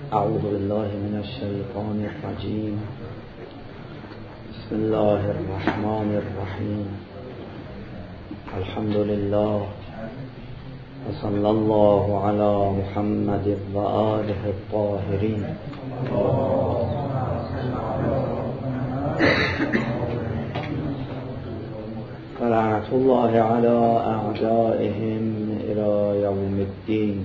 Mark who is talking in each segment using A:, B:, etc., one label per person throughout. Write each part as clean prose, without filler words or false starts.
A: اعوذ بالله من الشیطان الرجیم. بسم الله الرحمن الرحیم. الحمد لله و صلی الله علی محمد و آله الطاهرین. لعنة الله علی اعدائهم الی یوم الدین.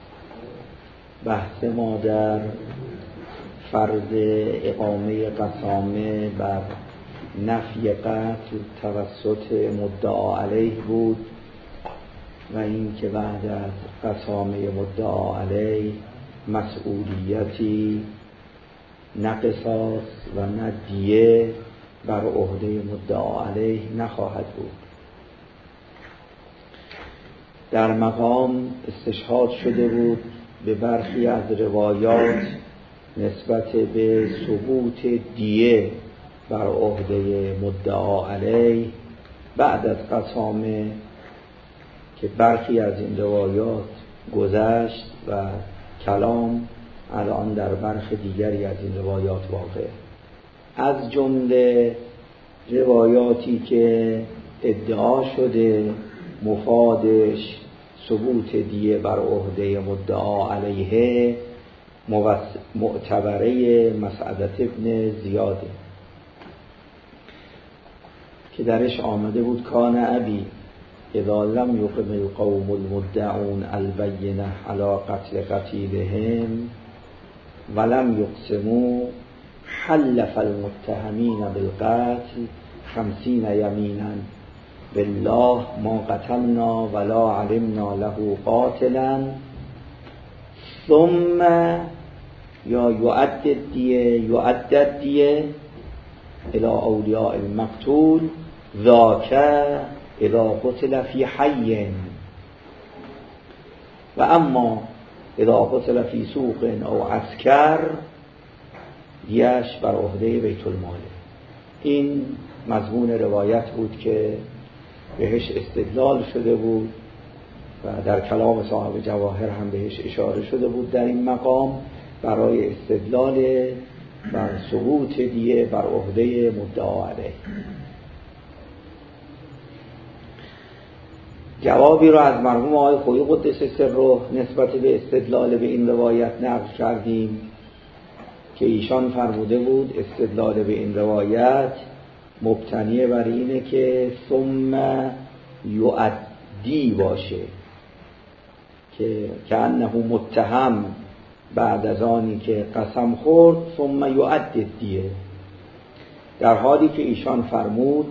A: بحث ما در فرض اقامه قسامه بر نفی قتل توسط مدعا علیه بود و این که بعد از قسامه مدعا علیه مسئولیتی نه قصاص و نه دیه بر عهده مدعا علیه نخواهد بود. در مقام استشهاد شده بود به برخی از روایات نسبت به ثبوت دیه بر عهده مدعا علیه بعد از قسامه که برخی از این روایات گذشت و کلام الان در برخی دیگری از این روایات واقع. از جمله روایاتی که ادعا شده مفادش ثبوت دیه بر عهده مدعا علیه معتبره مسعدة ابن زیاده که درش آمده بود کان ابی اذا لم یقم القوم المدعون البینه علی قتل قتیلهم ولم یقسموا حلف المتهمین بالقتل 50 یمینا بالله ما قتلنا ولا علمنا له قاتلا ثم یا یعدد دیه الى اولیاء المقتول ذاک اذا قتل فی حی و اما اذا قتل فی سوق او عسکر دیش بر عهده بیت المال. این مضمون روایت بود که بهش استدلال شده بود و در کلام صاحب جواهر هم بهش اشاره شده بود در این مقام برای استدلال بر ثبوت دیه بر عهده مدعا علیه. جوابی رو از مرحوم آقای خویی قدس سره نسبت به استدلال به این روایت نقل کردیم که ایشان فرموده بود استدلال به این روایت مبتنی بر اینه که ثم یعدی باشه که انه متهم بعد از آنی که قسم خورد ثم یعدد دیه، در حالی که ایشان فرمود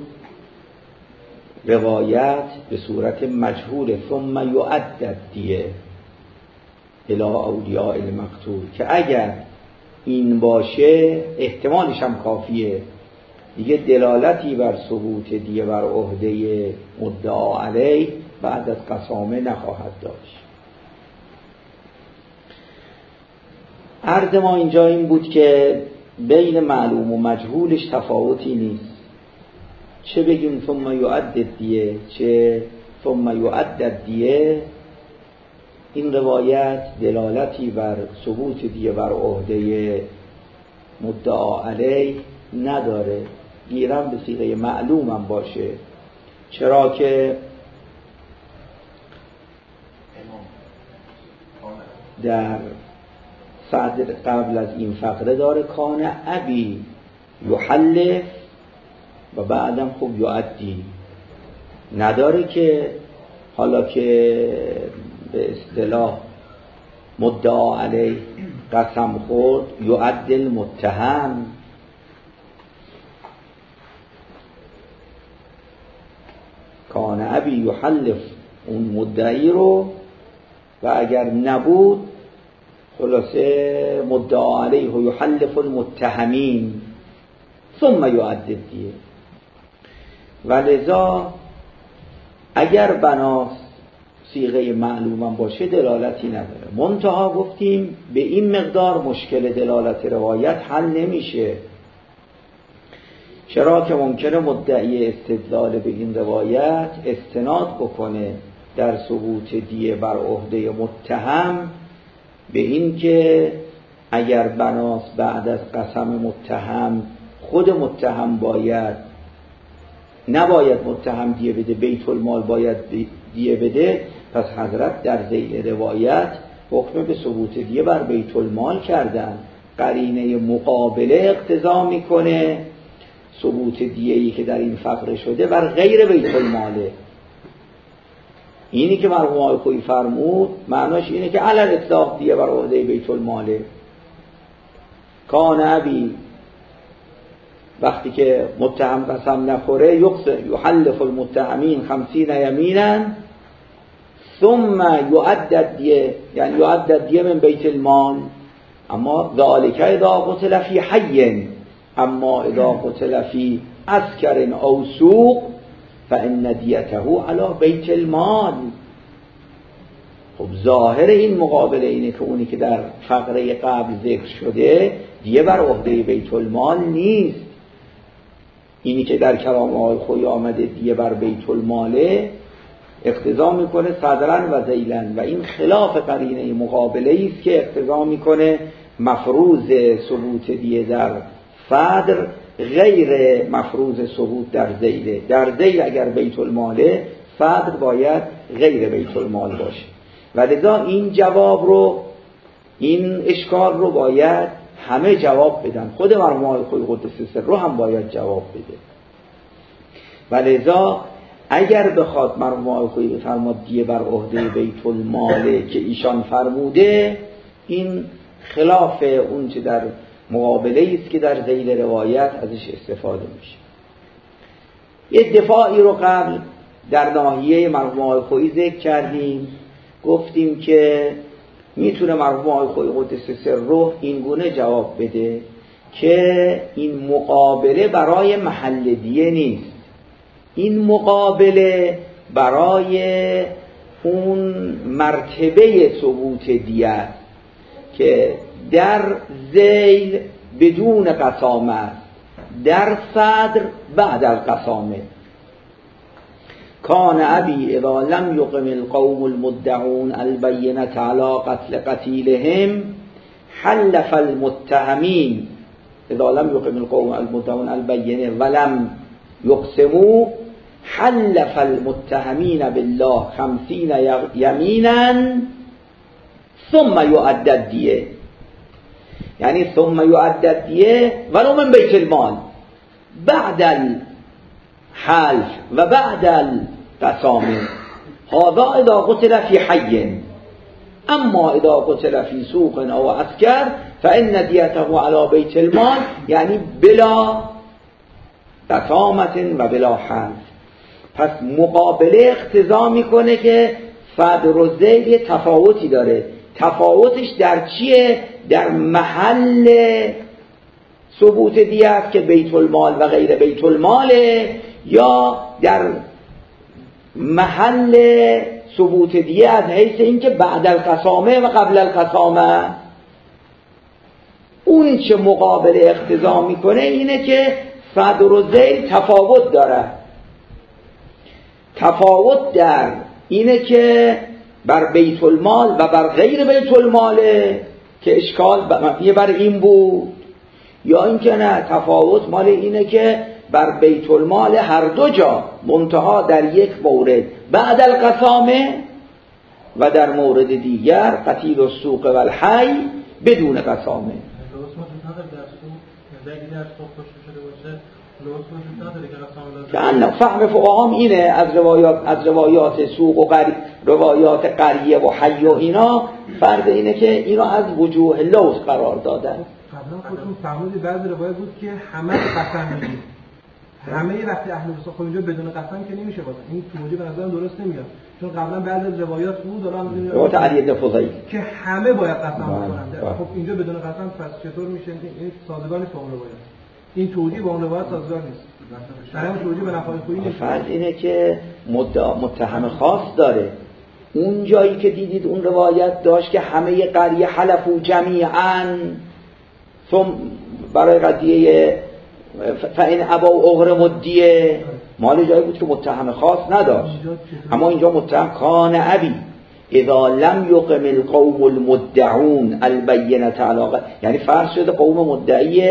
A: روایت به صورت مجهول ثم یعدد دیه الی اولیاء المقتول که اگر این باشه احتمالش هم کافیه دیگه دلالتی بر ثبوت دیه بر عهده مدعا علیه بعد از قسامه نخواهد داشت. عرض ما اینجا این بود که بین معلوم و مجهولش تفاوتی نیست، چه بگیم ثم یعدد دیه چه ثم یعدد دیه، این روایت دلالتی بر ثبوت دیه بر عهده مدعا علیه نداره، گیرم به صیغه معلوم هم باشه، چرا که در صدر قبل از این فقره داره کان ابی یحلف و بعدم خوب یعدی، نداره که حالا که به اصطلاح مدعا علیه قسم خورد یعدل متهم. کان ابی یحلف اون مدعی رو و اگر نبود خلاصه مدعا علیه و یحلف المتهمین ثم یعدد دیه. ولذا اگر بناس صیغه معلومم باشه دلالتی نداره، منتها گفتیم به این مقدار مشکل دلالت روایت حل نمیشه، چرا که ممکنه مدعی استدلال به این روایت استناد بکنه در ثبوت دیه بر عهده متهم به این که اگر بناست بعد از قسم متهم، خود متهم نباید متهم دیه بده، بیت المال باید دیه بده، پس حضرت در ذیل روایت حکم به ثبوت دیه بر بیت المال کردن. قرینه مقابله اقتضا میکنه ثبوت دیه‌ای که در این فقره شده بر غیر بیت الماله. اینی که مرحوم آقای خویی فرمود معناش اینه که علی الاطلاق دیه بر عهده بیت الماله. کان ابی، وقتی که متهم قسم نخوره، یحلف المتهمین 50 یمینا ثم یعدد دیه، یعنی یعدد دیه من بیت المال. اما ذالک اذا قتل فی حی، اما اذا قتل فی عسکر او سوق فان دیته علی بیت المال. خب ظاهر این مقابله اینه که اونی که در فقره قبل ذکر شده دیه بر عهده بیت المال نیست. اینی که در کلام آقای خویی آمده دیه بر بیت الماله اقتضا میکنه صدرن و ذیلن، و این خلاف قرینه مقابله است که اقتضا میکنه مفروض ثبوت دیه در صدر غیر مفروض ثبوت در ذیله. در ذیل اگر بیت الماله، صدر باید غیر بیت المال باشه. و لذا این جواب رو، این اشکال رو باید همه جواب بدن. خود مرحوم آقای خویی قدس سر رو هم باید جواب بده. و لذا اگر بخواد مرحوم آقای خویی بفرماد دیه بر عهده بیت الماله که ایشان فرموده، این خلاف اون چه در مقابله است که در ذیل روایت ازش استفاده میشه. یه دفاعی رو قبل در ناحیه مرحوم آقای خویی ذکر کردیم، گفتیم که میتونه مرحوم آقای خویی قدس سر رو این گونه جواب بده که این مقابله برای محل دیه نیست، این مقابله برای اون مرتبه ثبوت دیه است که در ذیل بدون قسامه است، در صدر بعد القسامه. کان ابی اذا لم یقم القوم المدعون البینة علی قتل قتیلهم حلف المتهمین، اذا لم یقم القوم المدعون البینة ولم یقسموا حلف المتهمین بالله 50 یمینا ثم یعدد دیه، یعنی ثم یعدد دیه ولو من بیت المال بعد الحلف و بعد القسامه. هذا اذا قتل فی حی، اما اذا قتل فی سوق او عسکر فان دیته علی بیت المال، یعنی بلا قسامت و بلا حلف. پس مقابله اقتضا میکنه که صدر و ذیل تفاوتی داره. تفاوتش در چیه؟ در محل ثبوت دیه است که بیت المال و غیر بیت الماله، یا در محل ثبوت دیه از حیث اینکه بعد القسامه و قبل القسامه. اون چه مقابله اقتضا میکنه اینه که صدر و ذیل تفاوت داره. تفاوت در اینه که بر بیت المال و بر غیر بیت الماله که اشکال مبنی بر این بود، یا اینکه نه، تفاوت مال اینه که بر بیت المال هر دو جا منتها در یک مورد بعد القسامه و در مورد دیگر قتیل السوق و الحی بدون قسامه. فهم فقهام اینه از روایات سوق و روایات قریه و حی و اینا، فرض اینه که اینا از وجوه لوز قرار دادن.
B: قبلا خودتون فهمیدی بعضی روایات بود که همه قسم میگن، همه وقتی اهل وسط خب اینجا بدون قسم که نمیشه باشه. این توجیه به نظرم درست نمیاد، چون قبلا بعضی از روایات بود
A: روایت علی بن فضیل
B: که همه باید قسم بخورن. خب اینجا بدون قسم پس چطور میشه؟ این سازگار نیست با اون روایت. این توجیه با اون روایت سازگار نیست. درم توجیه به نفع خویی نیست.
A: فرض اینه که متهم خاص داره. اون جایی که دیدید اون روایت داشت که همه قریه حلفو جمیعاً ثم برای قضیه فإن ابوا اغرموا الدیه، مال جایی بود که متهم خاص نداشت. اما اینجا متهم کان ابی، اذا لم یقم القوم المدعون البینة علاقه، یعنی فرض شده قوم مدعی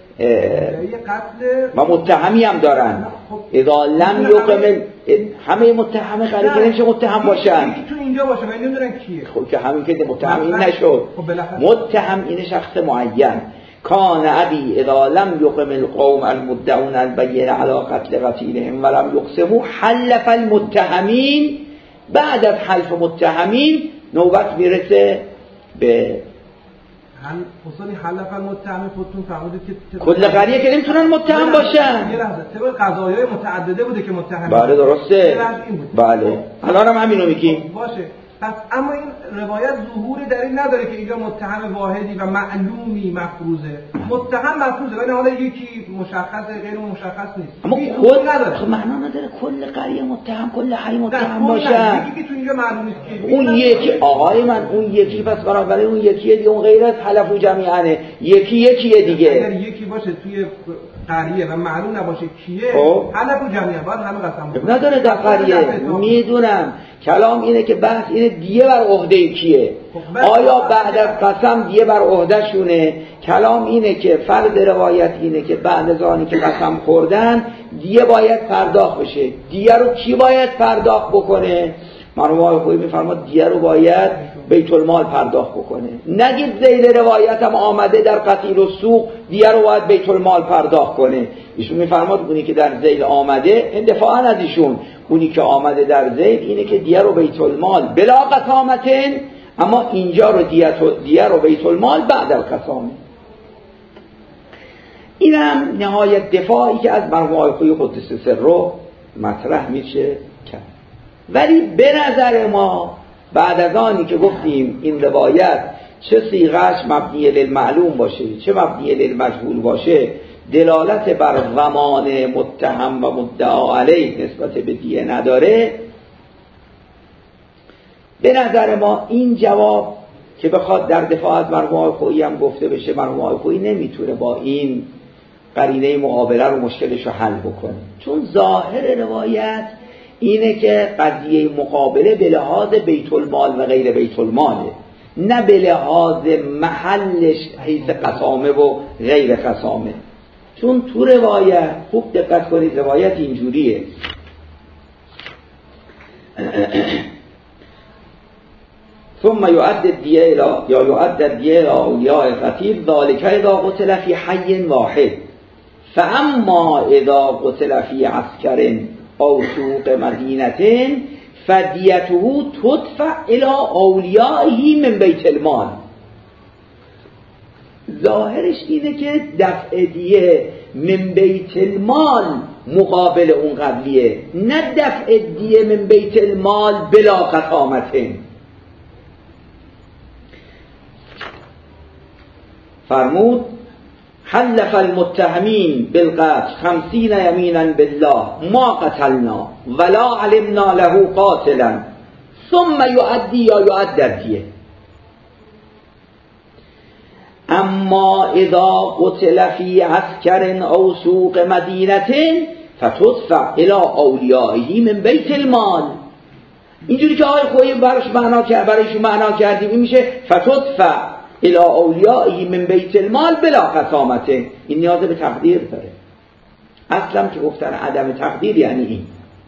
B: قتل
A: و متهمی هم دارن. اذا لم یقم همه متهم قریب نمیشه متهم باشن.
B: یکی تو اینجا باشه من نمیدونم کیه.
A: خب که همین که متهم این نشد. متهم این شخص معین. کان ابی اذا لم یقم القوم المدعون البینة علی قتل قتیلهم ولم یقسموا حلف المتهمین. بعد از حلف متهمین نوبت میرسه به
B: حسنی حلف المتهم. خودتون فرمودید که
A: کل قریه که نمیتونن متهم باشن.
B: یه لحظه طبق قضایای متعدده بوده که متهم.
A: بله درسته. بله الان هم همینو میگیم.
B: باشه. پس اما این روایت ظهوری در این نداره که اینجا متهم واحدی و معلومی مفروضه. متهم مفروضه ولی حالا یکی مشخصه غیر مشخص نیست.
A: اما کل نداره. خب معنا نداره کل قریه متهم کل حی متهم باشه.
B: یکی که تو اینجا معلوم نیست که
A: اون یکی آقای من اون یکی پس بنابراین اون یکیه دیگه اون غیر از حلفو جمیعانه یکیه دیگه.
B: اگر یکی باشه توی قریه و معلوم نباشه کیه حلفو جمیعا باید همه قسم
A: نداره در قریه. میدونم کلام اینه که بحث اینه دیه بر عهده کیه. آیا بعد از قسم دیه بر عهده شونه؟ کلام اینه که فرض روایت اینه که بعد از آنی که قسم خوردن دیه باید پرداخت بشه. دیه رو کی باید پرداخت بکنه؟ مرحوم آقای خویی میفرماد دیه رو باید بیت المال پرداخت بکنه. نگید ذیل روایت هم آمده در قتیل و سوق دیه رو باید بیت المال پرداخت کنه. ایشون میفرماد اونی که در ذیل آمده اندفاعا از ایشون اونی که آمده در ذیل اینه که دیه رو بیت المال بلا قسامتن، اما اینجا رو دیه رو بیت المال بعد القسامه. اینم نهایت دفاعی که از مرحوم آقای خویی قدس سره مطرح میشه کرد. ولی به نظر ما بعد از آنی که گفتیم این روایت چه صیغه‌اش مبنی للمعلوم باشه چه مبنی للمجهول باشه دلالت بر ضمان متهم و مدعا علیه نسبت به دیه نداره، به نظر ما این جواب که بخواد در دفاع از مرحوم آقای خویی هم گفته بشه مرحوم آقای خویی نمیتونه با این قرینه مقابله رو مشکلش رو حل بکنه، چون ظاهر روایت اینه که قضیه مقابله به لحاظ بیت المال و غیر بیت الماله، نه به لحاظ محلش حیث قسامه و غیر قسامه. چون تو روایت خوب دقت کنید روایت اینجوریه ثم يؤدى الدية یا يؤدى الدية إلى أولياء القتيل ذلك إذا قتل في حي واحد فأما إذا قتل في عسكر أو سوق مدينة فديته تدفع إلى أوليائه من بيت المال. ظاهرش اینه که دفع دیه من بیت المال مقابل اون قبلیه، نه دفع دیه من بیت المال بلا قسامته. فرمود حلف المتهمین بالقتل 50 یمینا بالله ما قتلنا ولا علمنا له قاتلا ثم يؤدي یا يؤدى الدیه. اما اذا قتل في عسكر او سوق مدینه فتدفع الى اولیائه من بیت المال. اینجوری که آقای خویی برایشون معنا کردیم این میشه فتدفع الى اولیائه من بیت المال بلا قسامته. این نیاز به تقدیر داره. اصلا که گفتن عدم تقدیر یعنی این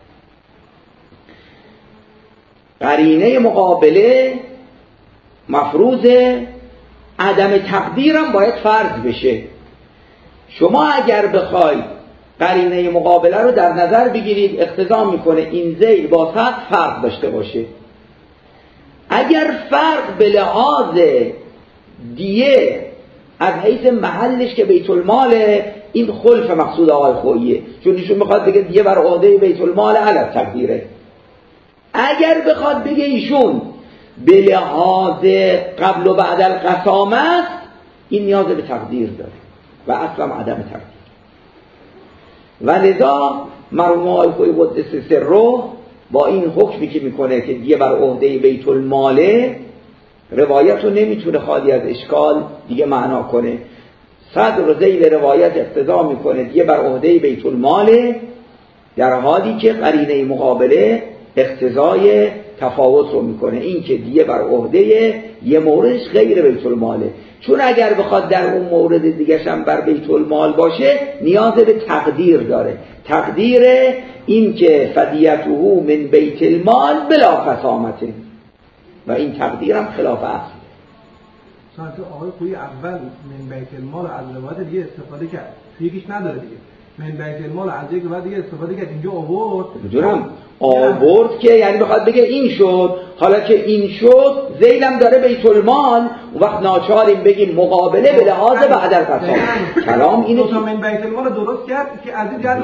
A: قرینه مقابله مفروضه، عدم تقدیرم باید فرض بشه. شما اگر بخواید قرینه مقابله رو در نظر بگیرید اقتضا میکنه این ذیل با سطح فرق داشته باشه. اگر فرق به لحاظ دیه از حیث محلش که بیت الماله این خلف مقصود آقای خوییه، چون ایشون بخواد بگه دیه بر عهده بیت المال علی تقدیره. اگر بخواد بگه ایشون به لحاظ قبل و بعد القسامه است این نیاز به تقدیر داره و اصلا عدم تقدیر. و لذا مرحوم آقای خویی قدس سره با این حکمی که میکنه که دیه بر عهده بیت الماله روایت رو نمیتونه خالی از اشکال دیگه معنا کنه. صدر ذیل روایت اقتضا میکنه دیگه بر عهده بیت الماله، در حالی که قرینه مقابله اقتضای تفاوت رو میکنه. این که دیه بر عهده یه موردش غیر بیت الماله، چون اگر بخواد در اون مورد دیگه هم بر بیت المال باشه نیاز به تقدیر داره. تقدیر این که فدیته من بیت المال بلا فسامته، و این تقدیر هم خلاف اصل.
B: مثلا آقای خویی اول من بیت المال از روایت دیگه استفاده کرد، یکیش نداره دیگه. من بیت المال از یک روایت دیگه استفاده کرد، اینجا آورد.
A: میدونم آورد که یعنی بخواد بگه این شد، حالا که این شد زیدم داره بیت المال، و وقت ناچاریم بگیم مقابله به لحاظ بعد القسام. کلام اینه
B: که من بیت المال درست کرد که از این جهت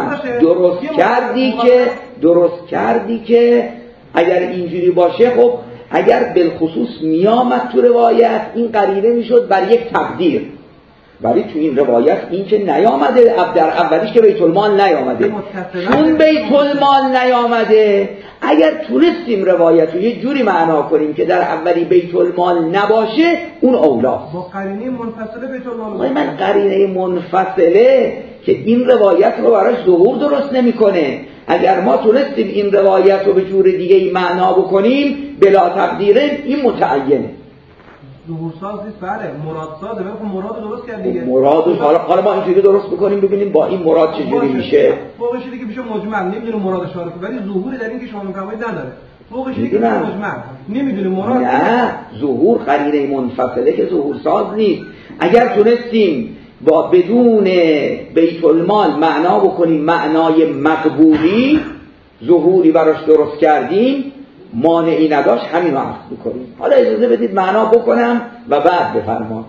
A: درست کردی که اگر اینجوری باشه، خب اگر بالخصوص میامد تو روایت این قرینه میشد بر یک تقدیر، ولی تو این روایت این که نیامده، در اولیش که بیت المال نیامده، چون بیت المال نیامده اگر تونستیم روایت رو یه جوری معنا کنیم که در اولی بیت المال نباشه اون اولاست.
B: با قرینه منفصله بیت المال.
A: من قرینه منفصله که این روایت رو براش ظهور درست نمیکنه. اگر ما تونستیم این روایت رو به جور دیگه ای معنا بکنیم بلا تقدیره، این متعینه.
B: ظهورساز نیست، بله مرادسازه، ولی خب مراد درست کرد دیگه.
A: مراد حالا ما اینجوری درست بکنیم ببینیم با این مراد چجوری میشه.
B: فوقش دیگه میشه مجمل، نمیدونه مرادش رو، ولی ظهوری در این که شما میفرمایید نداره. فوقش دیگه مجمل، نمیدونه مراد.
A: نه، ظهور قرینه منفصله که ظهورساز نیست. اگر تونستیم با بدون بیت المال معنا بکنیم معنای مقبولی، ظهوری براش درست کردیم، مانعی نداشت، همین رو عرض میکنیم. حالا اجازه بدید معنا بکنم و بعد بفرما.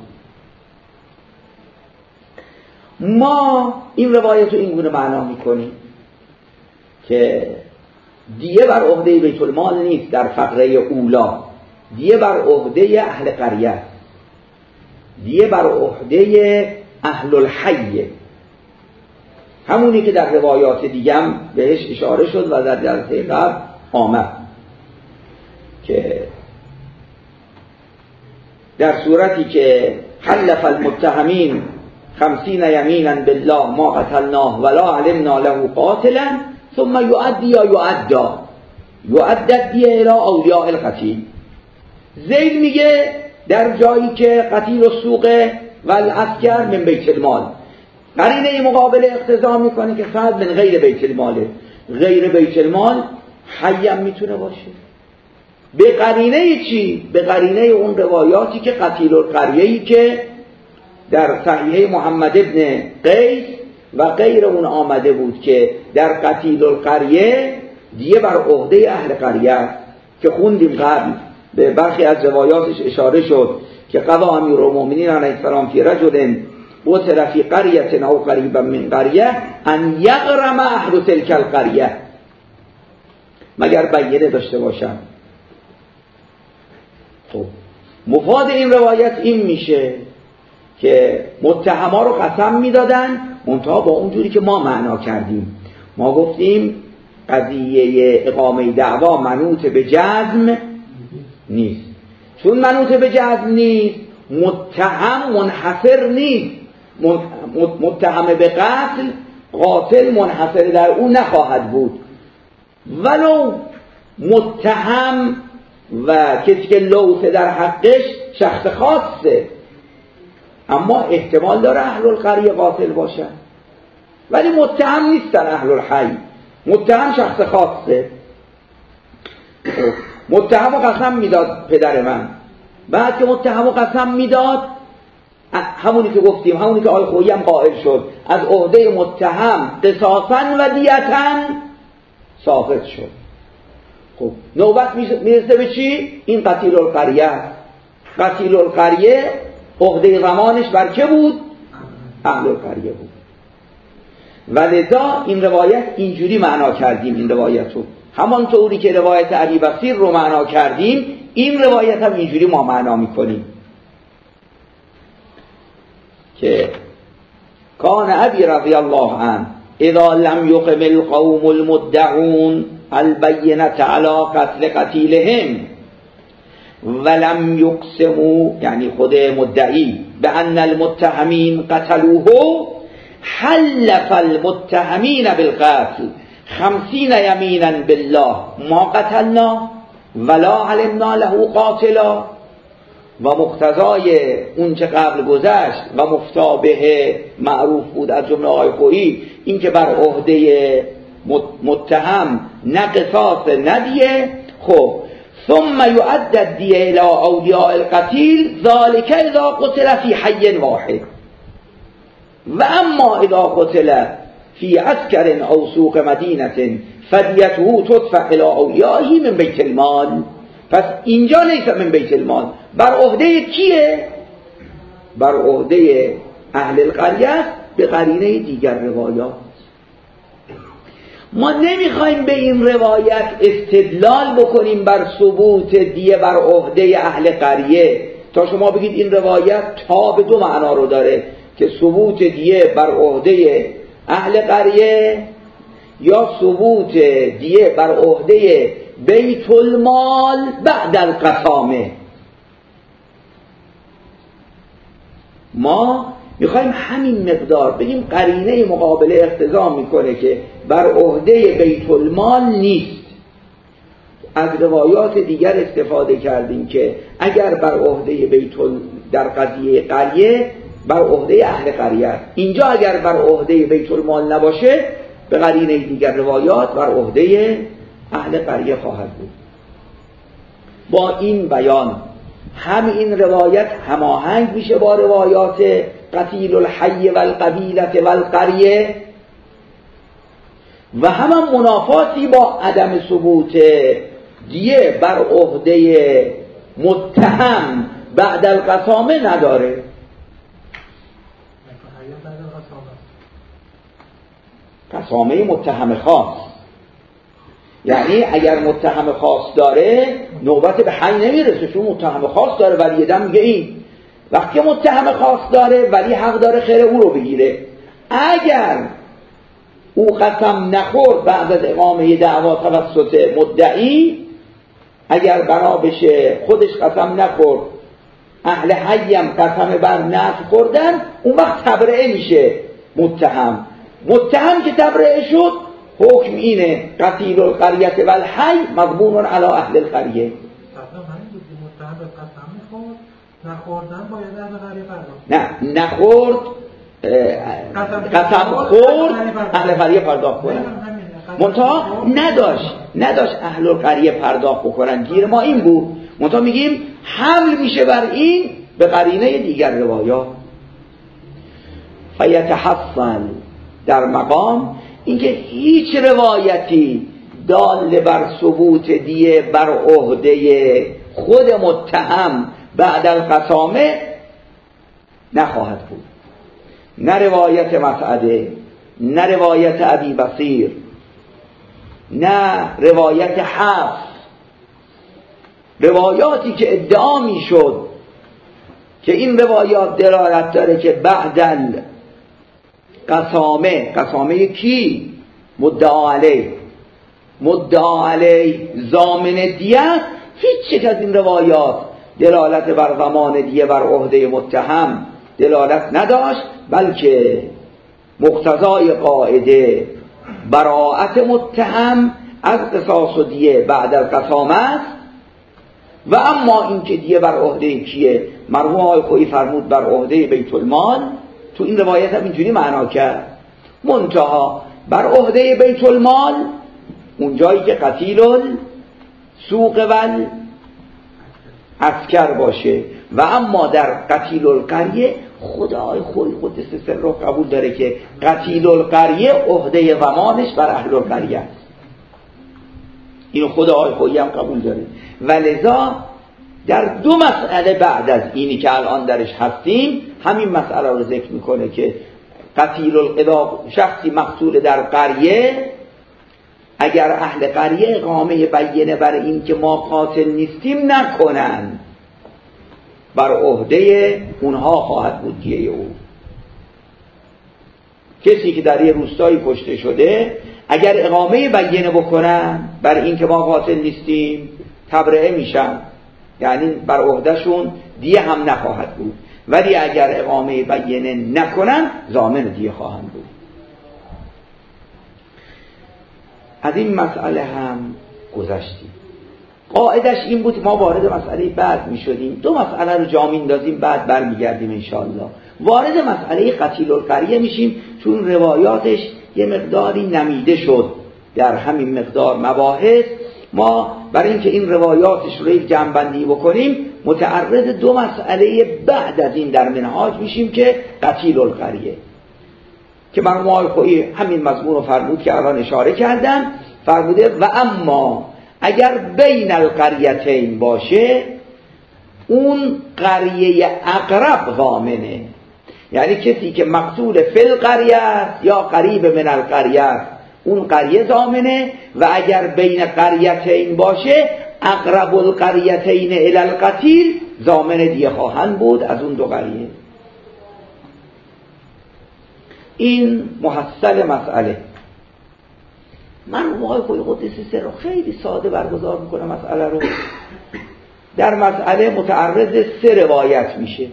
A: ما این روایت رو این گونه معنا میکنیم که دیه بر عهده بیت المال نیست در فقره اولا، دیه بر عهده اهل قریه، دیه بر عهده اهل الحی، همونی که در روایات دیگه هم بهش اشاره شد و در جلسه قبل آمد که در صورتی که حلف المتهمین 50 یمینا بالله ما قتلناه ولا علمنا له قاتلا ثم یؤدی یا یؤدد دیه الی اولیاء القتیل. زید میگه در جایی که قتیل السوق و العسکر من بیت المال، قرینه مقابل اقتضا میکنه که فقط من غیر بیت الماله. غیر بیت المال حیم میتونه باشه. به قرینه چی؟ به قرینه اون روایاتی که قتیل القریه‌ای که در صحیحه محمد ابن قیس و غیر اون آمده بود که در قتیل القریه دیه بر عهده اهل قریه که خوندیم قبل، به برخی از روایاتش اشاره شد که قضا امیرالمؤمنین علیه السلام فی رجل قتل فی قریة او قریبا من قریه ان یغرم اهل تلک القریه، مگر بینه داشته باشم. خب مفاد این روایت این میشه که متهما رو قسم میدادن، منتها با اونجوری که ما معنا کردیم. ما گفتیم قضیه اقامه دعوا منوط به جزم نیست، چون منوط به جزم نیست متهم منحصر نیست، متهم به قتل قاتل منحصر در اون نخواهد بود، ولو متهم و کسی که لوث در حقش شخص خاصه، اما احتمال داره اهل القریه قاتل باشن، ولی متهم نیستن اهل الحی، متهم شخص خاصه. متهم قسم میداد پدر من، بعد که متهم قسم میداد همونی که گفتیم، همونی که آقای خویی هم قائل شد، از عهده متهم قصاصاً و دیتاً ساقط شد. خب نوبت میرسه به چی؟ این قتیل القریه. قتیل القریه عهده زمانش بر که بود؟ اهل القریه بود. ولذا این روایت اینجوری معنا کردیم. این روایت رو همانطوری که روایت ابی بصیر رو معنا کردیم، این روایت هم اینجوری ما معنا میکنیم که کان ابی رضی الله عنه اذا لم یقم القوم المدعون البینة علی قتل قتیلهم ولم یقسموا، یعنی خود مدعی، بان المتهمین قتلوه حلف المتهمین بالقتل 50 یمینا بالله ما قتلنا ولا علمنا له قاتلا و مقتضای اون که قبل گذشت و مفتابه معروف بود از جمله آقای خویی، این که بر عهده متهم نه قصاص نه دیه. خب ثم یؤدى الدیه الی اولیاء القتیل ذلك اذا قتل فی حی واحد و اما اذا قتل فی عسکر او سوق مدینه فدیته تدفع الی اولیائه من بیت المال. پس اینجا لیس من بیت المال، بر عهده کیه؟ بر عهده اهل القریه به قرینه دیگر روایات. ما نمیخوایم به این روایت استدلال بکنیم بر ثبوت دیه بر عهده اهل قریه تا شما بگید این روایت تا به دو معنا رو داره که ثبوت دیه بر عهده اهل قریه یا ثبوت دیه بر عهده بیت المال بعد القسامه. ما میخوایم همین مقدار بگیم قرینه مقابله اقتضا میکنه که بر عهده بیت المال نیست. از روایات دیگر استفاده کردیم که اگر بر عهده در قضیه قریه بر عهده اهل قریه است. اینجا اگر بر عهده بیت المال نباشه به قرینه دیگر روایات بر عهده اهل قریه خواهد بود. با این بیان هم این روایت هماهنگ میشه با روایات قتیل الحی و القبیلة و القریه و هم منافاتی با عدم ثبوت دیه بر عهده متهم بعد القسامه نداره. قسامه متهم خاص، یعنی اگر متهم خاص داره نوبت به حی نمیرسه چون متهم خاص داره. ولی دم میگه این وقتی متهم خاص داره ولی حق داره خیر او رو بگیره. اگر او قسم نخورد بعد از اقامه دعوا توسط مدعی، اگر بنا بشه خودش قسم نخورد اهل حیم قسم بر نفی خوردن، اون وقت تبرئه میشه متهم که تبرئه شد حکم اینه قتیل القریه و الحی مضمون علی اهل القریه.
B: متهم به قسم میخورد نخوردن باید اهل قریه پرداخت.
A: نه نخورد قسم خورد اهل قریه پرداخت کنن. منتها نداشت اهل القریه پرداخت بکنن. گیر ما این بود. منتها میگیم حمل میشه بر این به قرینه دیگر روایات. فیتحصل در مقام اینکه هیچ روایتی دال بر ثبوت دیه بر عهده خود متهم بعد القسامه نخواهد بود. نه روایت مسعده، نه روایت ابی بصیر، نه روایت حفص، روایاتی که ادعا می شد که این روایات دلالت داره که بعد قسامه کی؟ مدعا علیه ضامن دیه. هیچ از این روایات دلالت بر ضمان دیه بر عهده متهم دلالت نداشت، بلکه مقتضای قاعده براءت متهم از قصاص و دیه بعد از قسامه است. و اما این که دیه بر عهده کیه؟ مرحوم آقای خویی فرمود بر عهده بیت المال. تو این روایت هم اینجوری معنا کرد، منتها بر عهده بیت المال اون جایی که قتیل سوق ول عسکر باشه. و اما در قتیل القریه خدای خوی قدس سر رو قبول داره که قتیل القریه عهده ضمانش بر اهل القریه است. اینو خدای خوی هم قبول داره. ولذا در دو مسئله بعد از اینی که الان درش هستیم همین مسئله رو ذکر میکنه که قتیل القضا شخصی مقتول در قریه، اگر اهل قریه اقامه بینه بر این که ما قاتل نیستیم نکنن، بر عهده اونها خواهد بود دیه او. کسی که در یه روستایی کشته شده اگر اقامه بینه بکنن بر این که ما قاتل نیستیم تبرئه میشن، یعنی بر عهدهشون دیه هم نخواهد بود. ولی اگر اقامه بینه نکنن ضامن دیه خواهند بود. از این مسئله هم گذشتیم. قاعدش این بود ما وارد مسئله بعد می شدیم، دو مسئله رو جا میندازیم بعد برمیگردیم انشاءالله. وارد مسئله قتیل القریه میشیم چون روایاتش یه مقداری نمیده شد در همین مقدار مباحث. ما برای اینکه این روایاتش رو یک جمع‌بندی بکنیم متعرض دو مسئله بعد از این در منهاج میشیم که قتیل القریه، که مرحوم آقای خویی همین مضمون رو فرمود که الان اشاره کردم. فرموده و اما اگر بین القریتین باشه اون قریه اقرب ضامنه، یعنی کسی که مقتول فی القریه یا قریب من القریه اون قریه ضامنه، و اگر بین قریتین باشه اقرب القریتین الی القتیل ضامن دیه خواهند بود از اون دو قریه. این محصل مسئله. من آقای خویی قدسی سر رو خیلی ساده برگزار میکنم مسئله رو. در مسئله متعرض سه روایت میشه.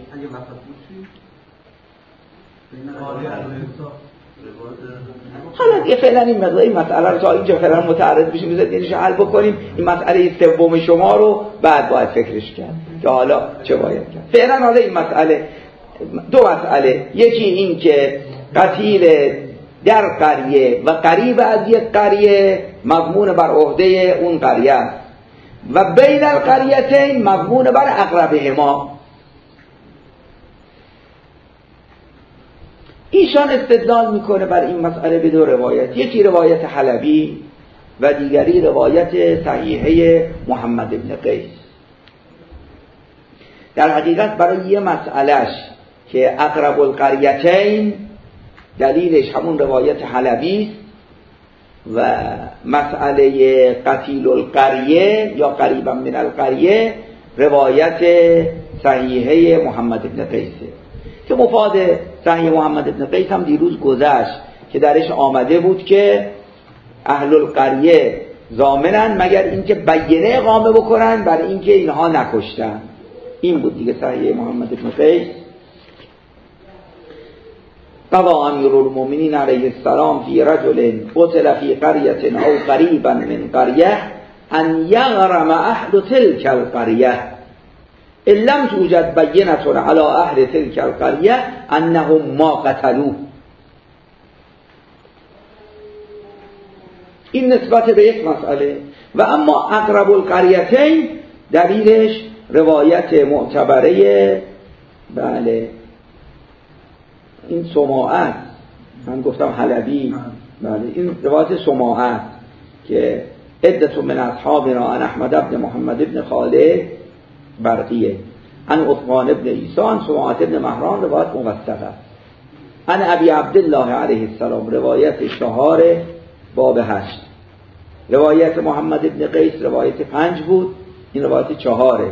A: حالا دیگه فعلا این مقدار این مسئله رو تا اینجا فعلا متعرض بشیم، بذارید اینش حل بکنیم. این مسئله سوم شما رو بعد باید فکرش کرد که حالا چه باید کرد. فعلا حالا این مسئله دو مسئله، یکی این که قتیل در قریه و قریب از یک قریه مضمون بر عهده اون قریه و بین القریتین مضمون بر اقربهما. ایشان استدلال میکنه بر این مسئله به دو روایت، یکی روایت حلبی و دیگری روایت صحیحه محمد ابن قیس. در حقیقت برای یه مسئلهش که اقرب القریتین دلیلش همون روایت حلبی و مسئله قتیل القریه یا قریبا من القریه روایت صحیحه محمد ابن قیسه، که مفاد صحیح محمد ابن قیس هم دیروز گذشت که درش آمده بود که اهل القریه ضامنن مگر اینکه بینه اقامه بکنن برای اینکه اینها نکشتن. این بود دیگه صحیح محمد ابن قیس. قضى امیر المؤمنین علیه السلام فی رجل قتل فی قریة او قریبا من قریه ان یغرم اهل تلک القریه ان لم توجد بینة علی اهل تلک القریه انهم ما قتلوه. این نسبت به یک مسئله. و اما اقرب القریتین دلیلش روایت معتبره بله این سماعت، من گفتم حلبی، بله این روایت سماعت که عدت من اصحابنا عن احمد ابن محمد ابن خالد برقیه عن عثمان ابن عیسی عن سماعت ابن مهران روایت موثقه عن ابی عبدالله علیه السلام روایت 4 باب 8. روایت محمد ابن قیس روایت 5 بود، این روایت 4.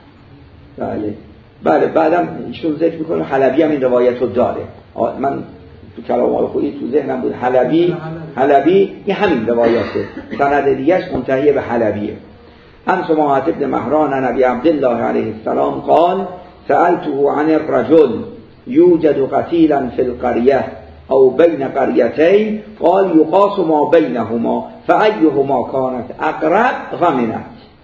A: بله بعدم ایشون ذکر میکنه حلبی هم این روایت رو داره. من تو کلام آقای خویی تو ذهنم بود حلبی این همین روایته، سند دیگه‌اش منتهی به حلبیه. عن سماعت ابن مهران عن ابی عبدالله علیه السلام قال سألته عن الرجل یوجد قتیلا فی القریه او بین قریتین قال یقاس ما بینهما فأیهما کانت اقرب ضمنت.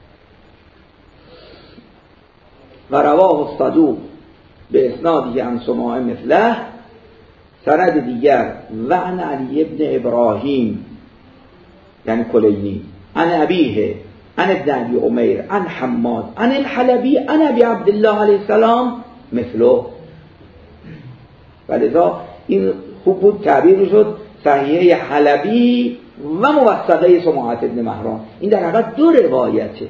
A: و رواه الصدوق به اسنادی عن سماع مثله. سند دیگر و عن علی ابن ابراهیم یعنی کلینی عن ابیه عن ابن ابی عمیر عن حماد عن الحلبی عن ابی عبدالله علیه السلام مثله. ولذا این خوب بود تعبیر شد صحیحه حلبی و موثقه سماعت ابن مهران. این در حقیقت دو روایته،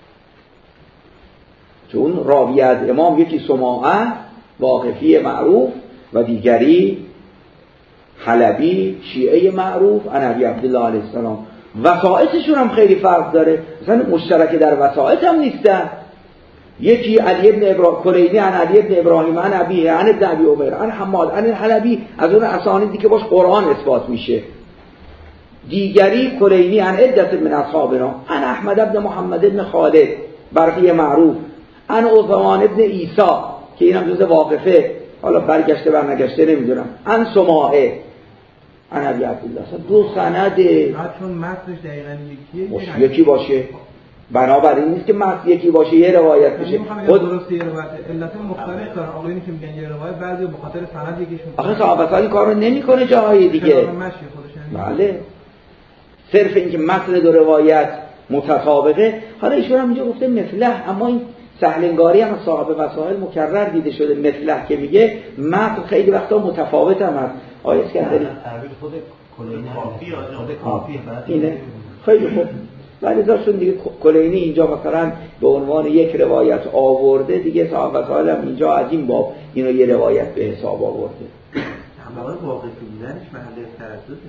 A: چون راوی از امام یکی سماعه واقفی معروف و دیگری حلبی شیعه معروف عن ابی عبدالله علیه السلام. وسائطشون هم خیلی فرق داره، مثلا مشترک در وسائط هم نیستن. یکی علی ابن ابراهیم کلینی عن علی ابن ابراهیم عن ابیه عن ابن ابی عمیر عن حماد عن الحلبی از اون اسانیدی که باش قرآن اثبات میشه. دیگری کلینی عن عدت من اصحابنا عن احمد ابن محمد ابن خالد برقی معروف عن عثمان ابن عیسی که اینم جزء واقفه، حالا برگشته برنگشته نمیدونم، عن سماعه عن ابی عبدالله. دو سنده
B: چون متنش دقیقاً یکیه
A: یکی باشه بنابراین نیست که متن یکی باشه یه روایت بشه.
B: خود درسته یه روایت علت مختلف داره. آقایونی که میگن یه روایت بعضی به خاطر سند یکیشون
A: آخه صحابت این کارو نمیکنه جاهای دیگه. بله صرف اینکه متن دو روایت متطابقه. حالا ایشون هم اینجا گفته مثله، اما این سهلنگاری هم صاحب مسائل مکرر دیده شده. مثله که میگه متن خیلی وقتا متفاوت هم هست. آیه اسکندری
C: تعبیر خود کافی
A: اینه خیلی خوب. ولی داشتون دیگه کلینی اینجا مثلا به عنوان یک روایت آورده دیگه، صاحب مسائل هم اینجا از این باب اینو یه روایت به حساب آورده.
C: همه واقعی بودنش محل تردد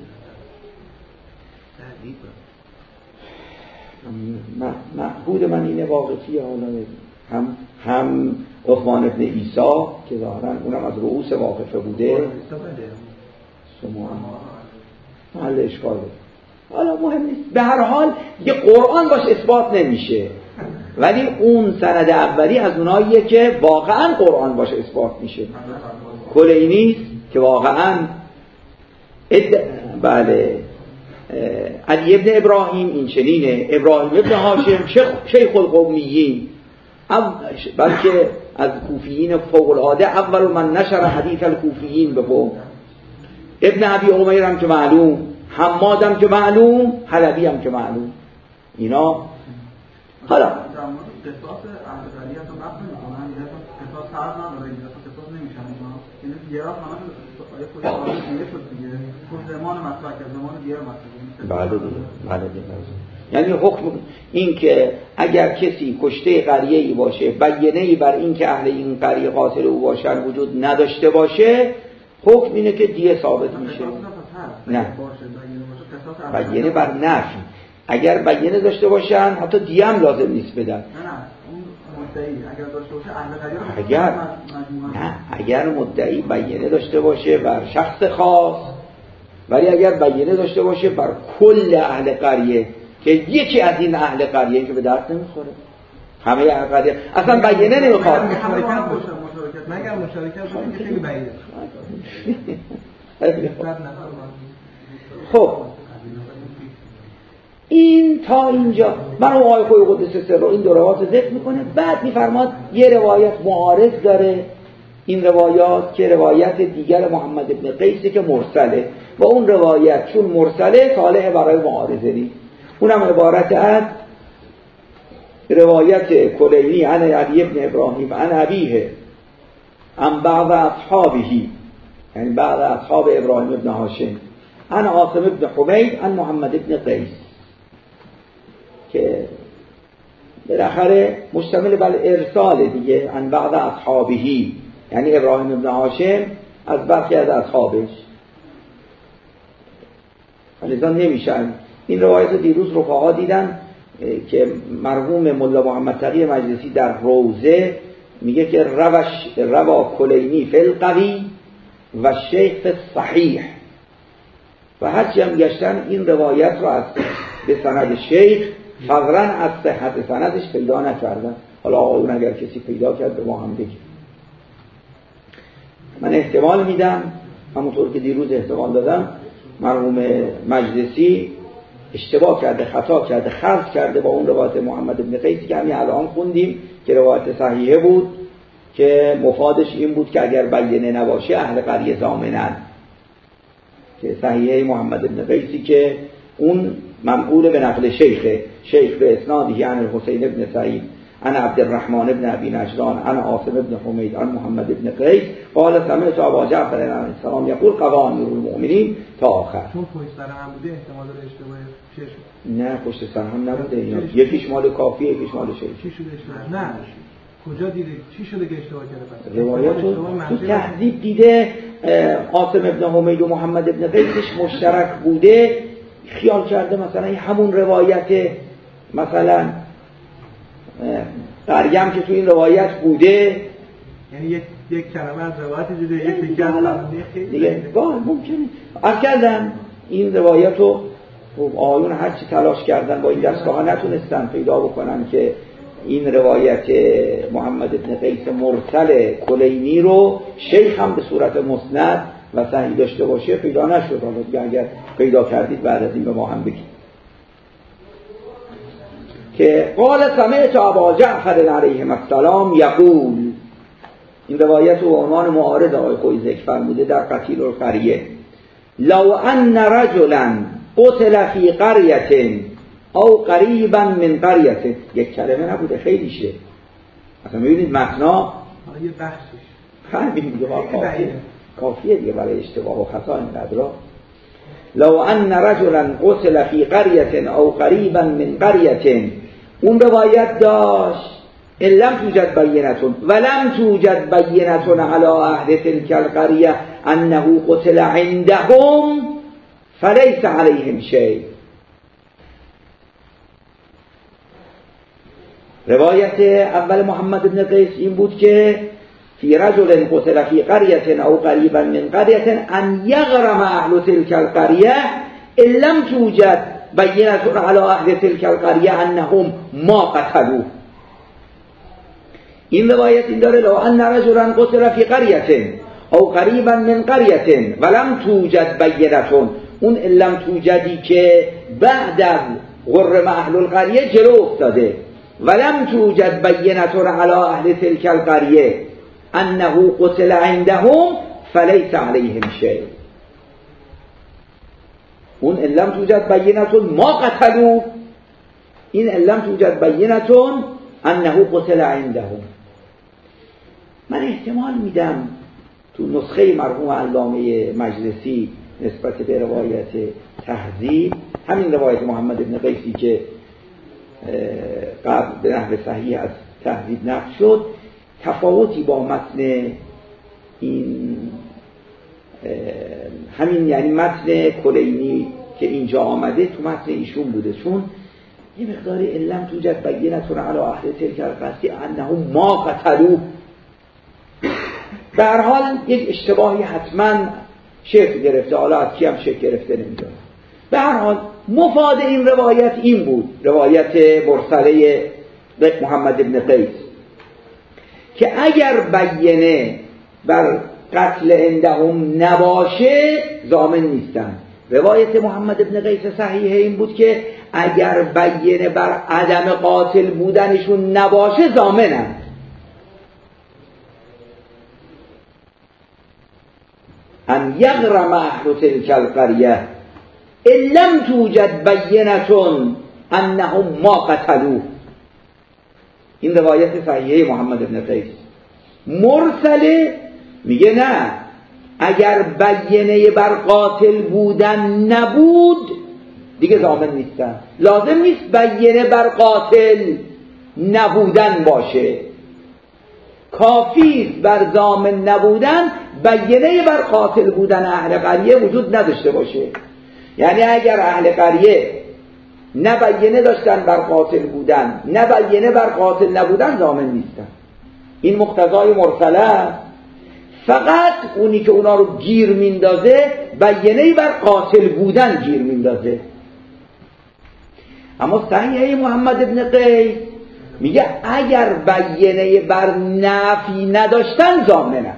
A: معبود من اینه واقعی. حالا هم عثمان ابن عیسی که ظاهرا اونم از رؤوس واقفه بوده، محل اشکال بود. حالا مهم نیست. به هر حال یه قرآن باش اثبات نمیشه، ولی اون سند اولی از اوناییه که واقعا قرآن باش اثبات میشه. کلینی که واقعا بله علی ابن ابراهیم این چنینه، ابراهیم ابن هاشم شیخ القومیین، بلکه از کوفیین فوق العاده، اول من نشر حدیث الکوفیین به قوم. ابن ابی عمیر هم که معلوم، حماد هم که معلوم، حلبی هم که معلوم. اینا حالا
D: قصاص اهل قریه تو بحث می‌کنن، یا قصاص فرض نداره، یا قصاص نمیشن اینا. یعنی دیگران همش آیه خود قانون دیگه شد دیگه. تو زمان مطلق از زمان دیگه مطلق.
A: بله یعنی حکم این که اگر کسی کشته قریه‌ای باشه، بیانه‌ای بر این که اهل این قریه قاتل او باشن وجود نداشته باشه، حکم اینه که دیه ثابت میشه. نه بیانه بر نفی. اگر بیانه داشته باشن حتی دیه هم لازم نیست بدن.
D: نه اون مدعی اگر داشته باشه اهل قریه
A: اگر مدعی بیانه داشته باشه بر شخص خاص، ولی اگر بیانه داشته باشه بر کل اهل قریه که یکی از این اهل قریه که به درد نمیخوره، همه اهل قریه اصلا بیانه نمیخواد.
B: مگر مشارکت باشه که خیلی بعیده.
A: خب این تا اینجا من آقای خوی قدس سر رو این دو روایت ذکر میکنه. بعد میفرماد یه روایت معارض داره این روایات که روایت دیگر محمد ابن قیسی که مرسله، و اون روایت چون مرسله صالح برای معارضه نیست. اونم عبارت از روایت کلینی عن علی ابن ابراهیم عن ابیه عن بعض اصحابهی، یعنی بعض اصحاب ابراهیم ابن هاشم، عن عاصم ابن حمید عن محمد ابن قیس، که بالاخره مشتمل بر ارسال دیگه. عن بعض اصحابهی یعنی ابراهیم ابن هاشم از برخی از اصحابش. لذا نمیشن این روایت دیروز رفقا دیدن که مرحوم ملا محمد تقی مجلسی در روزه میگه که روا کلینی فی القوی و شیخ فی الصحیح، و هرچی هم گشتن این روایت رو از به سند شیخ فضلا از صحت سندش پیدا نکردن. حالا آقایون اگر کسی پیدا کرد به ما هم بگید. من احتمال میدم همونطور که دیروز احتمال دادم مرحوم مجلسی اشتباه کرده، خطا کرده، خلط کرده با اون روایت محمد ابن قیسی که همین الان خوندیم که روایت صحیحه بود، که مفادش این بود که اگر بیانه نباشه اهل قریه ضامنن، که صحیحه محمد ابن قیسی که اون منقول به نقل شیخ به اسنادی عن الحسین ابن سعید عن عبد الرحمن ابن ابی نجدان عن عاصم ابن حمید عن محمد ابن قیس قال سمعت ابا جعفر علیه السلام یقول قضى امیر المؤمنین تا آخر.
B: چون پشت سر هم بوده احتمال داره اشتباه چشم.
A: نه پشت سر هم نبوده، یکیش مال کافی یکیش مال شیخ.
B: چی شده اشتباه؟ نه کجا دیده چی شده که اشتباه کرده؟
A: روایاتو تو تهذیب دیده عاصم ابن حمید و محمد ابن قیسش مشترک بوده، خیال کرده مثلا همون روایت مثلا قریم که تو این روایت بوده،
B: یعنی یک کلمه از روایت دیده یک دیگه
A: دیگه ممکنه. عرض کردم این روایتو آیون هرچی تلاش کردن با این دستگاه ها نتونستن پیدا بکنن که این روایت محمد ابن قیس مرسل کلینی رو شیخ هم به صورت مسند و صحیح داشته باشه پیدا نشد. حالا اگر پیدا کردید بعد از این به ما هم بگید که قال سمعت ابا جعفر علیه السلام یقول، این روایت رو عنوان معارض آقای خویی ذکر فرموده در قتیل القریه، لو ان رجلا قتل فی قریة او قریبا من قریة، یک کلمه نبوده خیلیشه، اصلا میبینید متنا
B: یه بخشش
A: همین دیگه کافیه دیگه برای اشتباه و خطا اینقدر را. لو ان رجلا قتل فی قریة او قریبا من قریة، اون روایت داشت ان لم توجد بینتون ولم توجد بینتون علی اهل تلک القریة انه قتل عندهم فلیس علیهم شیء. روایت اول محمد بن قیس این بود که فی رجل قتل فی قریة او قریبا من قریة ان یغرم اهل تلک القریة ان لم توجد بینتون علی اهل تلک القریة انهم ما قتلوه. این روایت این داره لو ان رجلا قتل فی قریة او قریبا من قریة ولم توجد بینتون، اون ان لم توجدی که بعد از غرم اهل القریة جلو افتاده، ولم توجد بینتون علی اهل تلک القریة انه قتل عندهم فلیس علیهم شیء. اون ان لم توجد بینتون ما قتلوه، این ان لم توجد بینتون انه قتل عندهم. من احتمال میدم تو نسخه مرحوم علامه مجلسی نسبت به روایت تهذیب، همین روایت محمد بن قیسی که قبل به نحو صحیح از تهذیب نقل شد، تفاوتی با متن این همین یعنی متن کلینی که اینجا آمده تو متن ایشون بوده، چون یه مقداری ان لم توجد بینتون علی اهل تلک القریة انهم ما قتلوه. به هر حال یک اشتباهی حتما شکل گرفته، حالا از کی هم شکل گرفته نمیدونم. به هر حال مفاد این روایت این بود، روایت مرسله محمد بن قیس، که اگر بینه بر قتل عندهم نباشه ضامن نیستن. روایت محمد بن قیس صحیحه این بود که اگر بینه بر عدم قاتل بودنشون نباشه ضامنن. ان یغرم اهل تلک القریة ان لم توجد بینتون انهم ما قتلوه. این روایت صحیحه محمد بن قیس. مرسله میگه نه، اگر بینه بر قاتل بودن نبود دیگه ضامن نیستن. لازم نیست بینه بر قاتل نبودن باشه، کافی بر ضامن نبودن بینه بر قاتل بودن اهل قریه وجود نداشته باشه. یعنی اگر اهل قریه نه بینه داشتن بر قاتل بودن نه بینه بر قاتل نبودن ضامن نیستن. این مقتضای مرسله. فقط اونی که اونا رو گیر میندازه بینه بر قاتل بودن گیر میندازه. اما صحیحه محمد بن قیس میگه اگر بینه بر نفی نداشتن ضامنن.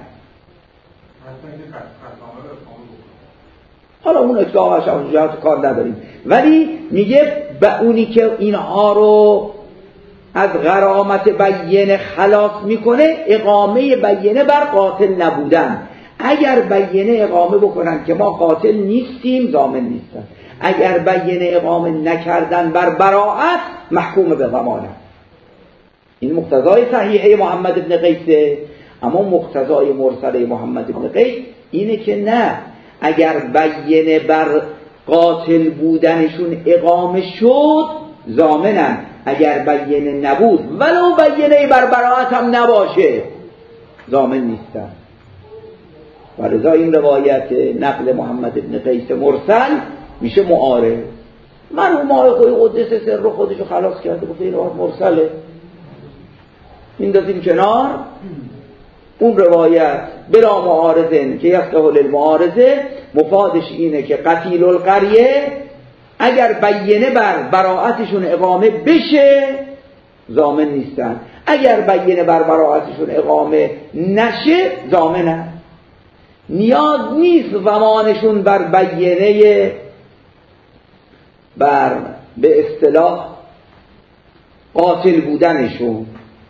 A: حالا اون اطلاقش اونجا کار نداریم، ولی میگه به اونی که اینها رو از غرامت بینه خلاص میکنه اقامه بینه بر قاتل نبودن. اگر بینه اقامه بکنن که ما قاتل نیستیم ضامن نیستن، اگر بینه اقامه نکردن بر براءت محکوم به ضمانه. این مقتضای صحیحه محمد بن قیسه. اما مقتضای مرسله محمد بن قیس اینه که نه، اگر بینه بر قاتل بودنشون اقامه شد ضامنن، اگر بینه نبود ولو بینه بر براءت هم نباشه ضامن نیستن. ولذا این روایت نقل محمد بن قیس مرسل میشه معارض. مرحوم آقای قدس سر خودشو خلاص کرده، گفت این روایت مرسله، میندازیم کنار. اون روایت بلا معارضه که یصلح للمعارضه، مفادش اینه که قتیل القریه اگر بینه بر براءتشون اقامه بشه ضامن نیستن، اگر بینه بر براءتشون اقامه نشه ضامنن. نیاز نیست ضمانشون بر بینه بر به اصطلاح قاتل بودنشون.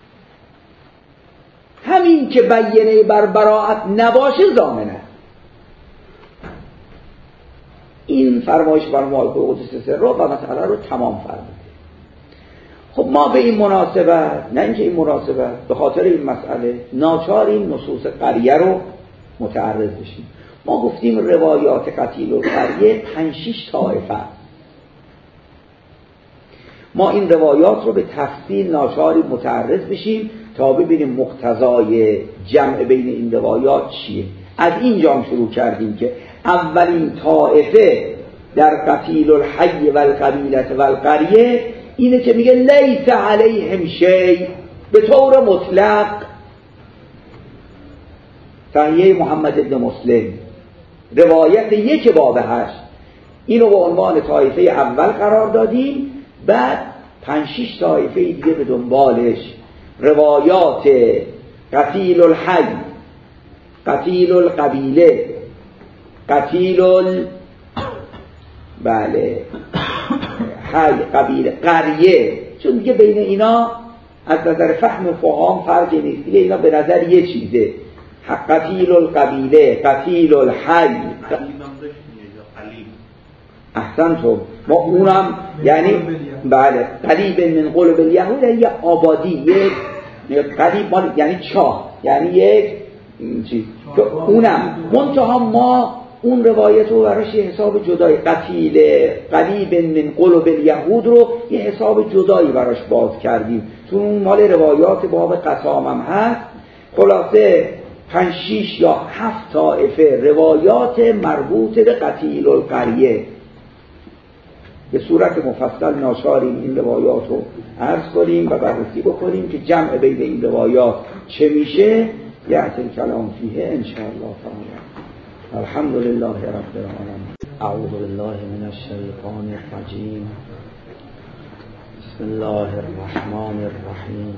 A: همین که بیانه بر براءت نباشه ضامنه. این فرمایش بر مالک قدس سر و مسئله رو تمام فرمود. خب ما به این مناسبت، نه اینکه این مناسبت، به خاطر این مسئله ناچاریم نصوص قریه رو متعرض بشیم. ما گفتیم روایات قتیل و قریه 5-6 طایفه. ما این روایات رو به تفصیل ناچاریم متعرض بشیم تا ببینیم مقتضای جمع بین این روایات چیه. از اینجا شروع کردیم که اولین طایفه در قتیل الحی و القبیلة و القریه اینه که میگه لیس علیهم شیء به طور مطلق. صحیح محمد ابن مسلم روایت 1 باب 8 اینو به عنوان طایفه اول قرار دادیم. بعد 5-6 طایفه دیگه به دنبالش، روایات قتیل الحی، قتیل القبیله، حی قبیله، قریه. چون دیگه بین اینا از نظر فهم فقهام فرقی نیست دیگه، اینا به نظر یه چیزه. قتیل القبیله، قتیل الحی. احسنتم. ما اونم یعنی بله قریب من قلوب الیهود، یه آبادی، یک قریب یعنی چاه، یعنی یک چیز که اونم منتها ما اون روایت رو براش یه حساب جدایی، قتیل قریب من قلوب الیهود رو یه حساب جدایی براش باز کردیم، چون اون مال روایات باب قسام هم هست. خلاصه 5-6 یا 7 طائفه روایات مربوط به قتیل القریه به صورت مفصل ناچاریم این روایات رو عرض کنیم و بررسی بکنیم که جمع بین این روایات چه میشه. یأتی الکلام فیه ان شاء الله تعالی. الحمد لله رب العالمین. اعوذ بالله من الشیطان الرجیم. بسم الله الرحمن الرحیم.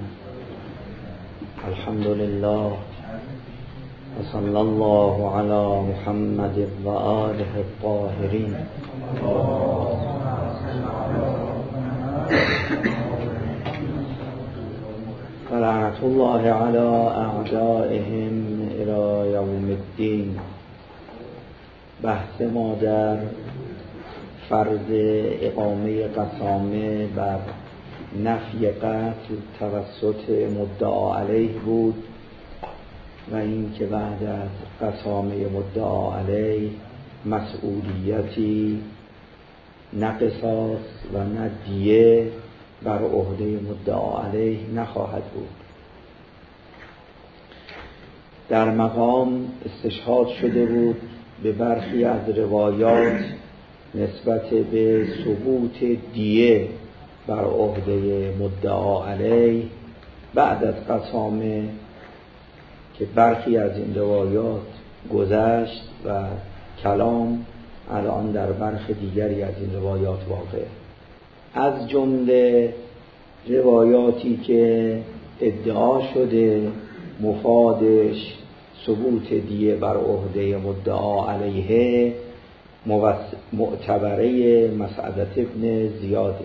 A: الحمد لله وصلی الله علی محمد و آله الطاهرین. ولعنة الله على اعدائهم الى یوم الدین. بحث ما در فرض اقامه قسامه بر نفی قتل توسط مدعا علیه بود و این که بعد از قسامه مدعا علیه مسئولیتی نه قصاص و نه دیه بر عهده مدعا علیه نخواهد بود. در مقام استشهاد شده بود به برخی از روایات نسبت به ثبوت دیه بر عهده مدعا علیه بعد از قسامه که برخی از این روایات گذشت و کلام الان در برخی دیگری از این روایات واقع. از جمله روایاتی که ادعا شده مفادش ثبوت دیه بر عهده مدعا علیه معتبره مسعدة ابن زیاده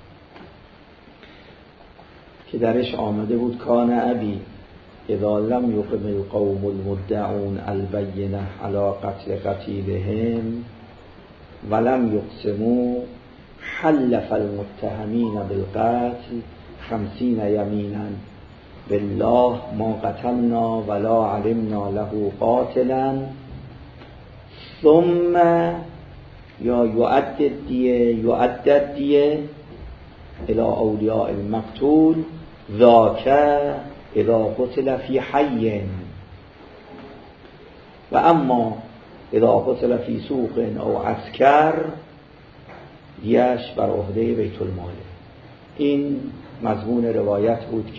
A: که درش آمده بود کان ابی اذا لم یقم القوم المدعون البینه علی قتل قتیلهم ولم یقسموا حلف المتهمین بالقتل 50 یمینا بالله ما قتلنا ولا علمنا له قاتلا ثم یا یعدد دیه الى اولیاء المقتول ذاک اذا قتل فی حی و اما اذا قتل فی سوق او عسکر دیش بر عهده بیت المال. این مضمون روایت بود